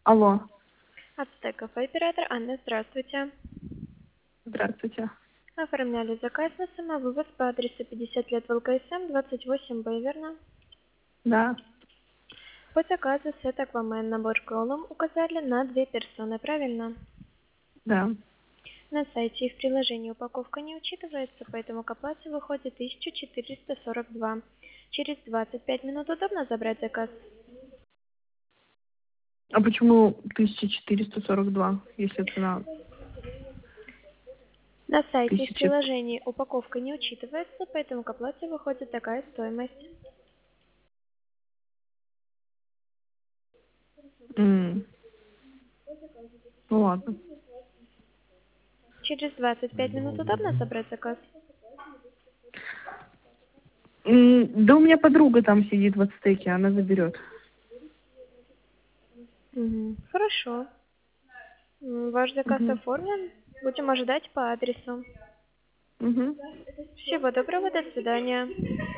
Алло, Ацтеков, оператор Анна, здравствуйте. здравствуйте. Оформляли заказ на самовывоз по адресу 50 лет ВЛКСМ, 28Б, верно? Да, По заказу сет Аквамен набор кролом указали на 2 персоны, правильно? да. На сайте и в приложении упаковка не учитывается, поэтому к оплате выходит 1442. Через 25 минут удобно забрать заказ? А почему 1442, если цена На сайте и в 1000? приложении упаковка не учитывается, поэтому к оплате выходит такая стоимость. М, Ну ладно. Через 25 минут удобно забрать заказ? Да у меня подруга там сидит в Ацтеке, она заберет. Хорошо. Ваш заказ Угу. оформлен. Будем ожидать по адресу. Угу. Всего доброго, до свидания.